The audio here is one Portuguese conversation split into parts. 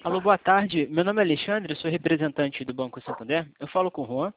Alô, boa tarde. Meu nome é Alexandre, eu sou representante do Banco Santander. Eu falo com o Juan.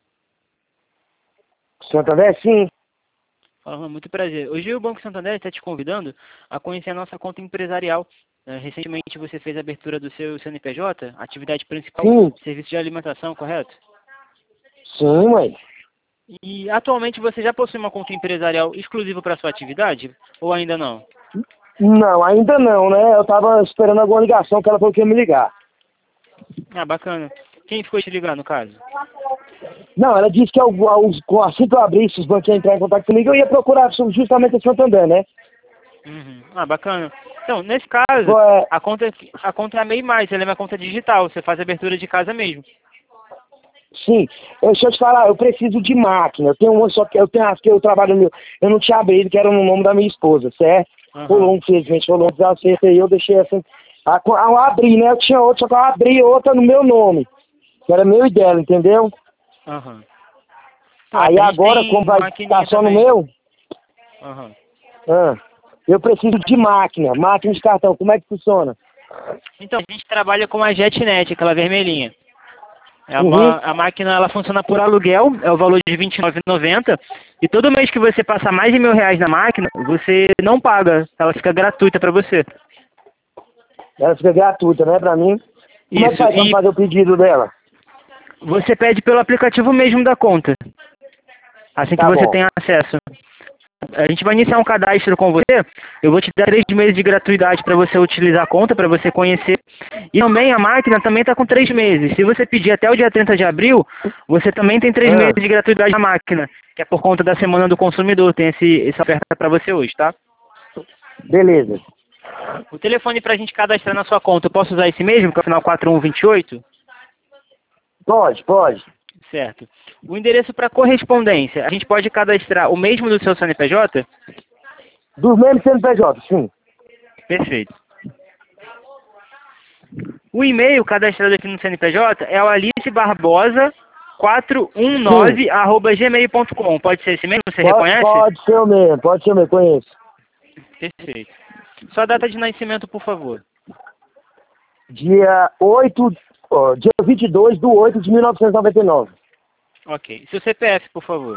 Santander, sim. Fala, Juan, muito prazer. Hoje o Banco Santander está te convidando a conhecer a nossa conta empresarial. Recentemente você fez a abertura do seu CNPJ, atividade principal, Sim, serviço de alimentação, correto? sim, mãe. E atualmente você já possui uma conta empresarial exclusiva para sua atividade ou ainda não? Não, ainda não, né? Eu tava esperando alguma ligação que ela falou que ia me ligar. Ah, bacana. Quem ficou te ligando, no caso? Não, ela disse que assim que eu abrisse, os bancos iam entrar em contato comigo, eu ia procurar justamente a Santander, né? Uhum. Ah, bacana. Então, nesse caso, É, a conta é a MEI+, ela é uma conta digital, você faz a abertura de casa mesmo. sim, deixa eu te falar, eu preciso de máquina. Eu tenho uma, só que eu tenho as que eu trabalho meu. Eu não tinha abrido, que era no nome da minha esposa, certo? Aham, Rolou, infelizmente, rolou um desacerto aí, eu deixei assim. Eu abri, né? Eu tinha outra, só que eu abri outra no meu nome, que era meu e dela, entendeu? aham. Então, Aí a gente agora, como tem vai ficar maquininha só no também. meu, Aham. ah, eu preciso de máquina de cartão. Como é que funciona? Então, a gente trabalha com a JetNet, aquela vermelhinha. Uhum. A máquina ela funciona por aluguel, é o valor de R$ 29,90. E todo mês que você passar mais de R$ 1.000 na máquina, você não paga, ela fica gratuita para você. Ela fica gratuita, né, pra mim. Como é que Isso, faz pra e fazer o pedido dela? você pede pelo aplicativo mesmo da conta, assim que Tá você bom. tem acesso. A gente vai iniciar um cadastro com você. Eu vou te dar 3 meses de gratuidade para você utilizar a conta, para você conhecer. E também a máquina também está com 3 meses. Se você pedir até o dia 30 de abril, você também tem 3 meses Ah, de gratuidade na máquina, que é por conta da Semana do Consumidor. Tem essa oferta para você hoje, tá? beleza. O telefone para a gente cadastrar na sua conta, eu posso usar esse mesmo, que é o final 4128? Pode. Certo. O endereço para correspondência, a gente pode cadastrar o mesmo do seu CNPJ? Dos mesmos CNPJ, sim. Perfeito. O e-mail cadastrado aqui no CNPJ é o Sim. alicebarbosa419@gmail.com. Pode ser esse mesmo? Você Pode, reconhece? pode ser o mesmo, conheço. Perfeito. Sua data de nascimento, por favor. Dia 8, dia 22/8/1999. Ok. Seu CPF, por favor.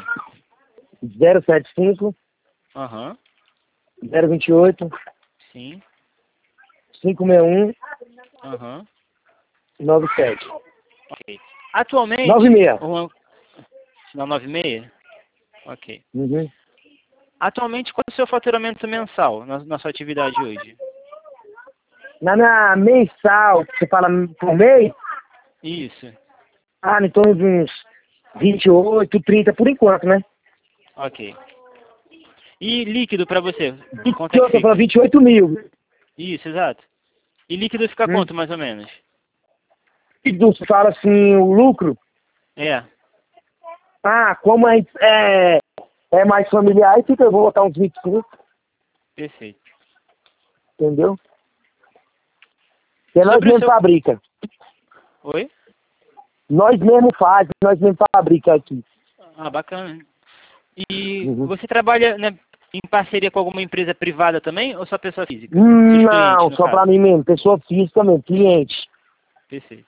075 Aham. 028 Sim. 561 Aham. 97. Ok. Atualmente, 96. final 96? Ok. Uhum. Atualmente, qual é o seu faturamento mensal na sua atividade hoje? Na minha mensal, que você fala por mês, Isso. em torno de uns 28, 30 por enquanto, né? Ok. E líquido para você? Quanto Que é que eu tô falando fica? 28 mil. Isso, exato. E líquido fica Hum. quanto, mais ou menos? E você fala assim, o lucro, É. como é mais familiar, aí fica, eu vou botar uns 25, Perfeito. entendeu? Porque nós Sobre o mesmo seu... fabrica. Oi? Nós mesmo faz, nós mesmo fabrica aqui. Ah, bacana. E Uhum. você trabalha, né, em parceria com alguma empresa privada também ou só pessoa física? Seus clientes, Não, no só pra caso. mim mesmo, pessoa física mesmo, cliente. Perfeito.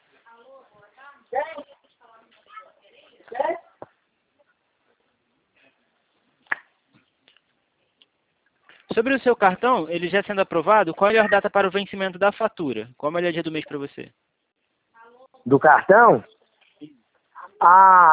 Sobre o seu cartão, ele já sendo aprovado, qual a melhor data para o vencimento da fatura? Qual o melhor dia do mês para você? Do cartão, ah,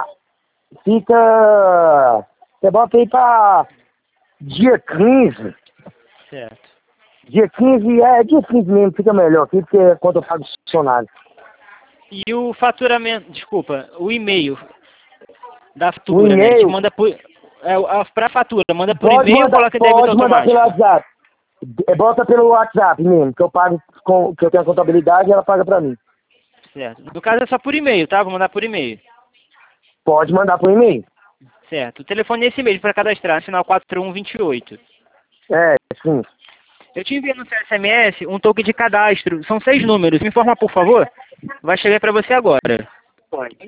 fica, você bota aí pra dia 15. Certo. Dia 15 mesmo, fica melhor aqui, porque é quando eu pago o funcionário. E o faturamento, desculpa, o e-mail da O fatura, né? Ele te e-mail, manda por... pra fatura, manda por e-mail ou coloca débito pode mandar pelo automático? WhatsApp. Bota pelo WhatsApp mesmo, que eu pago, que eu tenho a contabilidade e ela paga pra mim. Certo. No caso é só por e-mail, tá? Vou mandar por e-mail. Pode mandar por e-mail. Certo. O telefone é esse mesmo para cadastrar, final 4128. É, sim. Eu te enviei no seu SMS um token de cadastro. São 6 números. Me informa, por favor. Vai chegar para você agora. Pode.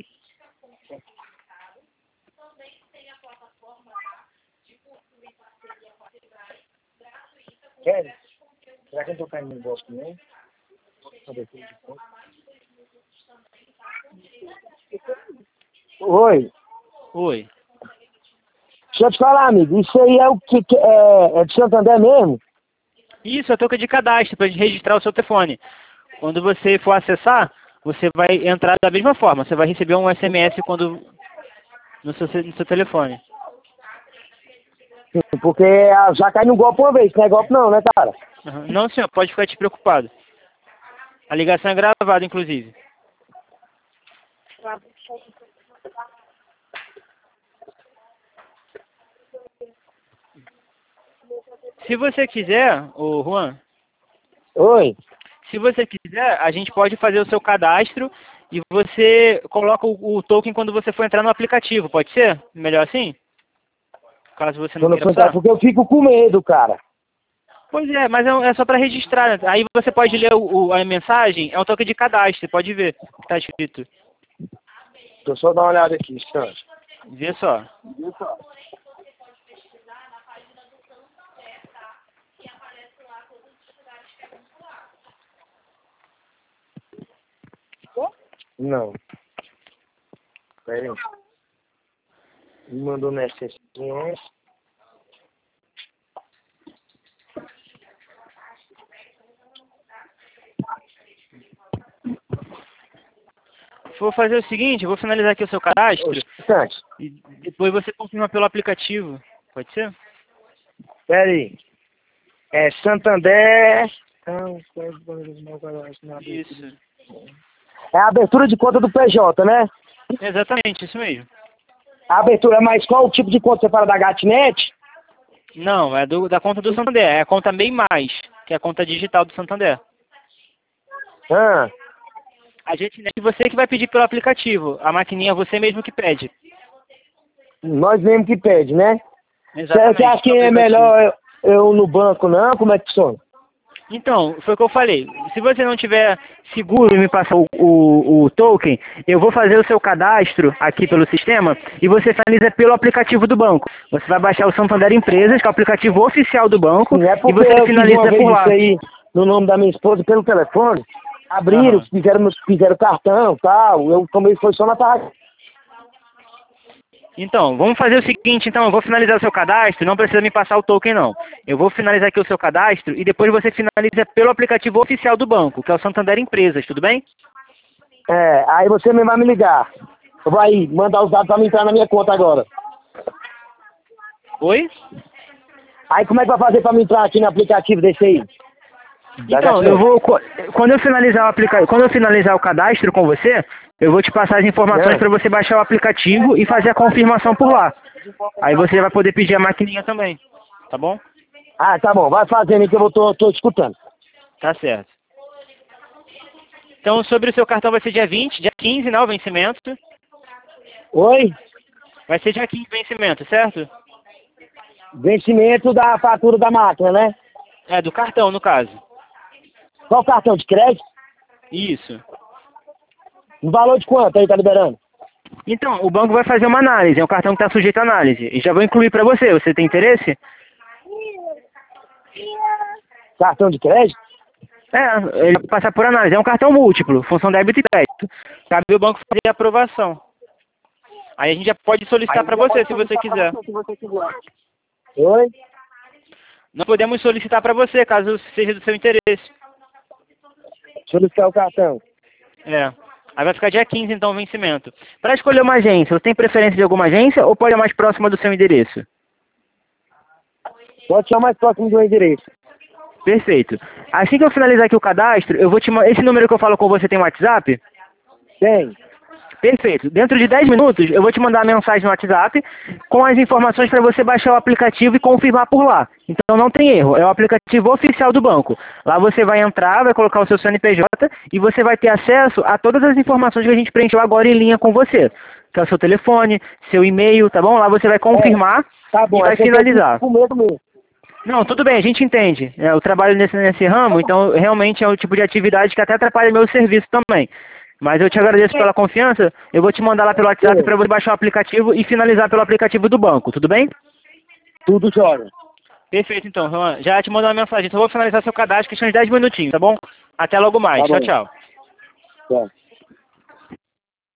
Quer? Será que eu tô caindo no negócio também? Oi. Oi. Deixa eu te falar, amigo. Isso aí é o que é de Santander mesmo? Isso, é token de cadastro para registrar o seu telefone. Quando você for acessar, você vai entrar da mesma forma. Você vai receber um SMS quando no seu telefone. Sim, porque já cai no golpe uma vez. Não é golpe não, né, cara? Uhum. Não, senhor, pode ficar despreocupado. A ligação é gravada, inclusive. Se você quiser, ô Juan, Oi. se você quiser, a gente pode fazer o seu cadastro e você coloca o token quando você for entrar no aplicativo, pode ser? Melhor assim? Caso você não Quando eu queira for entrar, usar? porque eu fico com medo, cara. Pois é, mas é só para registrar, né? Aí você pode ler a mensagem, é um token de cadastro, pode ver o que está escrito. Deixa eu só dar uma olhada aqui, instante. Vê só. Não. Pera aí. Me mandou no SMS. Vou fazer o seguinte, eu vou finalizar aqui o seu cadastro Instante. e depois você confirma pelo aplicativo. Pode ser? Pera aí. É Santander. Isso. É a abertura de conta do PJ, né? Exatamente, isso mesmo. A abertura, mas qual o tipo de conta você fala da Gatnet? Não, é da conta do Santander. É a conta Bem Mais, que é a conta digital do Santander. Ah, A gente é você que vai pedir pelo aplicativo. A maquininha é você mesmo que pede. nós mesmo que pede, né? Exatamente. Você acha que pelo é aplicativo. melhor eu no banco, não? Como é que funciona? Então, foi o que eu falei. Se você não tiver seguro em me passar o token, eu vou fazer o seu cadastro aqui pelo sistema e você finaliza pelo aplicativo do banco. Você vai baixar o Santander Empresas, que é o aplicativo oficial do banco, Não é e porque você eu fiz uma finaliza vez por lá. isso aí no nome da minha esposa pelo telefone. Abriram, Aham. fizeram cartão e tal. Eu tomei foi só na tarde. Então, vamos fazer o seguinte, então, eu vou finalizar o seu cadastro, não precisa me passar o token não. Eu vou finalizar aqui o seu cadastro e depois você finaliza pelo aplicativo oficial do banco, que é o Santander Empresas, tudo bem? É, aí você mesmo vai me ligar. Eu vou aí mandar os dados pra me entrar na minha conta agora. Oi? Aí como é que vai fazer pra me entrar aqui no aplicativo desse aí? Da Então, Gatnet? eu vou, quando eu finalizar quando eu finalizar o cadastro com você, eu vou te passar as informações É. para você baixar o aplicativo e fazer a confirmação por lá. Aí você vai poder pedir a maquininha também, tá bom? Ah, tá bom. Vai fazendo aí que eu tô escutando. Tá certo. Então, sobre o seu cartão vai ser dia 20, dia 15, né, o vencimento. Oi? Vai ser dia 15 o vencimento, certo? Vencimento da fatura da máquina, né? É, do cartão, no caso. Qual cartão de crédito? Isso. No valor de quanto aí tá liberando? Então, o banco vai fazer uma análise, é um cartão que está sujeito à análise. E já vou incluir para você, você tem interesse? Cartão de crédito? É, ele vai passar por análise, é um cartão múltiplo, função débito e crédito. Cabe o banco fazer a aprovação. Aí a gente já pode solicitar para você, se você quiser. Oi? Nós podemos solicitar para você, caso seja do seu interesse. Solicitar o cartão. É. Aí vai ficar dia 15, então, o vencimento. Para escolher uma agência, você tem preferência de alguma agência ou pode ir mais próxima do seu endereço? Pode ser mais próximo do meu endereço. Perfeito. Assim que eu finalizar aqui o cadastro, eu vou te esse número que eu falo com você tem WhatsApp? Tem. Perfeito. Dentro de 10 minutos, eu vou te mandar uma mensagem no WhatsApp com as informações para você baixar o aplicativo e confirmar por lá. Então não tem erro, é o aplicativo oficial do banco. Lá você vai entrar, vai colocar o seu CNPJ e você vai ter acesso a todas as informações que a gente preencheu agora em linha com você. Que é o seu telefone, seu e-mail, tá bom? Lá você vai confirmar Tá bom, e vai é que eu finalizar. tô com medo mesmo. Não, tudo bem, a gente entende. Eu trabalho nesse ramo, então realmente é o tipo de atividade que até atrapalha meu serviço também. Mas eu te agradeço pela confiança, eu vou te mandar lá pelo WhatsApp para você baixar o aplicativo e finalizar pelo aplicativo do banco, tudo bem? Tudo jóia. Perfeito então, Juan. Já te mandou uma mensagem, só vou finalizar seu cadastro, questão de 10 minutinhos, tá bom? Até logo mais, Tá tchau, bom. tchau. Tá.